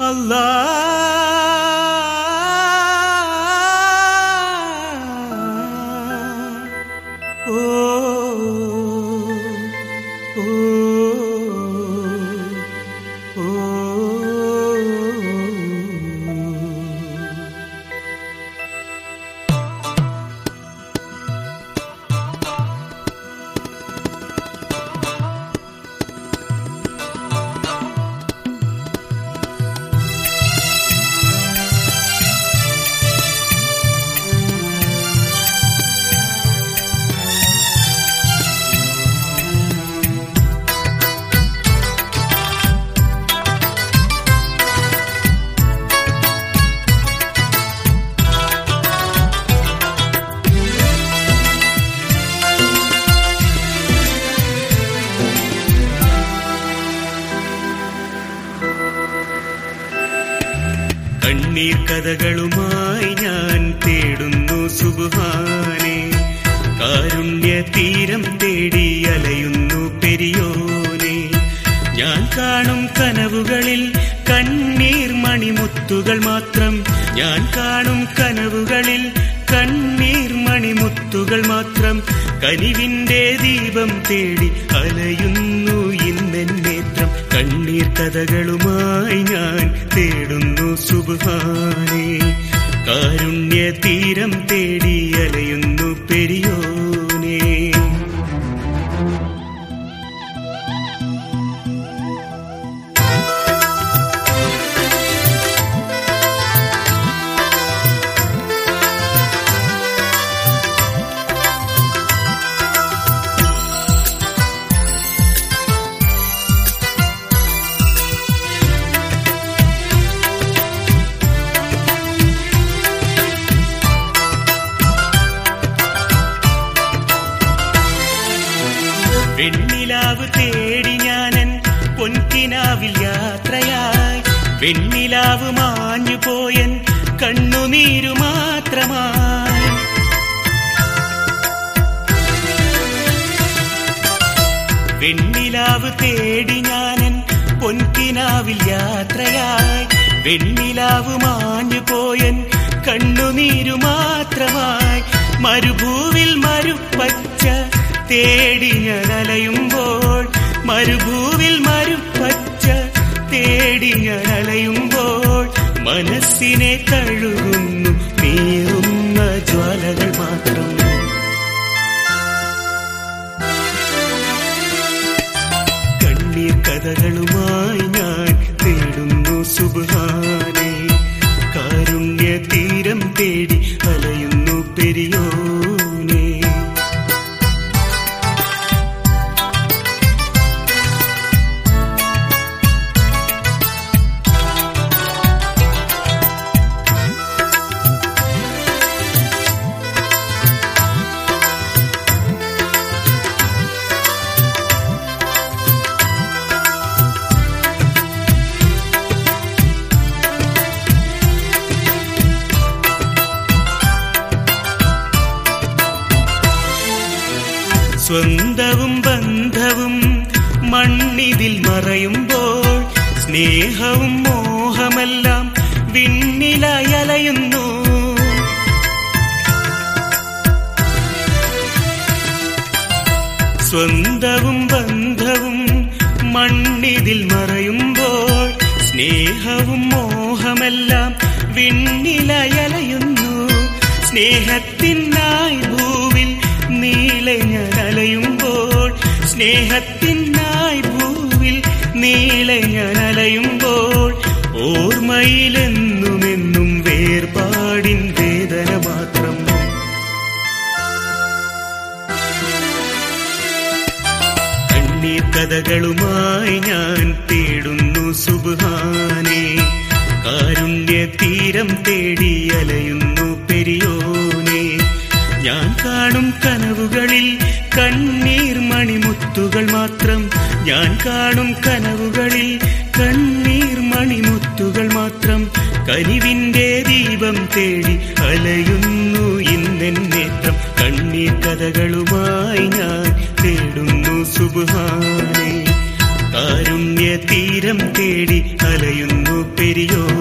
കണ്ണീർ കഥകളുമായി ഞാൻ തേടുന്നു സുബ്ഹാനേ, കാരുണ്യ തീരം തേടി അലയുന്നു പെരിയോനെ. ഞാൻ കാണും കനവുകളിൽ കണ്ണീർ മണിമുത്തുകൾ മാത്രം, ഞാൻ കാണും കനവുകളിൽ കണ്ണീർ മണിമുത്തുകൾ മാത്രം. കനിവിന്റെ ദീപം തേടി അലയുന്നു ഇന്നെന്നേത്രം. കണ്ണീർ കഥകളുമായി ഞാൻ തേടുന്നു സുബ്ഹാനേ, കാരുണ്യ തീരം തേടി അലയുന്നു പെരിയോനെ. വെണ്ണിലാവ് തേടി ഞാനൻ പൊൻകിനാവിൽ യാത്രയായി, വെണ്ണിലാവ് മാഞ്ഞു പോയൻ കണ്ണുനീരു മാത്രമായി. വെണ്ണിലാവ് തേടി ഞാനൻ പൊൻകിനാവിൽ യാത്രയായി, വെണ്ണിലാവ് മാഞ്ഞു പോയൻ കണ്ണുനീരു മാത്രമായി. മരുഭൂവിൽ മരുപ്പച്ച തേടി ഞാൻ അലയുമ്പോൾ, മരുഭൂവിൽ മരുപ്പച്ച തേടി ഞാൻ അലയുമ്പോൾ, മനസ്സിനെ തഴുകുന്നു നീറുന്ന ജ്വാലകൾ മാത്രം. കണ്ണീർ കഥകളുമായി ഞാൻ തേടുന്നു സുബ്ഹാനേ, കാരുണ്യ തീരം തേടി അലയുന്നു പെരിയോനെ. സ്വന്തവും ബന്ധവും മണ്ണിതിൽ മറയുമ്പോൾ, സ്നേഹവും മോഹമെല്ലാം വിണ്ണിലായി അലയുന്നു. സ്വന്തവും ബന്ധവും മണ്ണിതിൽ മറയുമ്പോൾ, സ്നേഹവും മോഹമെല്ലാം വിണ്ണിലായി അലയുന്നു. സ്നേഹത്തിനായി ഭൂവിൽ നീളെ ഞാൻ അലയുമ്പോൾ, സ്നേഹത്തിനായി ഭൂവിൽ നീളെ ഞാൻ അലയുമ്പോൾ, ഓർമ്മയിലെന്നുമെന്നും വേർപാടിൻ വേദന മാത്രം. കണ്ണീർ കഥകളുമായി ഞാൻ തേടുന്നു സുബ്ഹാനേ, കാരുണ്യ തീരം തേടി അലയുന്നു പെരിയോനെ. ഞാൻ കാണും കനവുകളിൽ കണ്ണീർ മണിമുത്തുകൾ മാത്രം, ഞാൻ കാണും കനവുകളിൽ കണ്ണീർ മണിമുത്തുകൾ മാത്രം. കനിവിന്റെ ദീപം തേടി അലയുന്നു ഇന്നെന്നേത്രം. കണ്ണീർ കഥകളുമായി ഞാൻ തേടുന്നു സുബ്ഹാനേ, കാരുണ്യ തീരം തേടി അലയുന്നു പെരിയോനേ.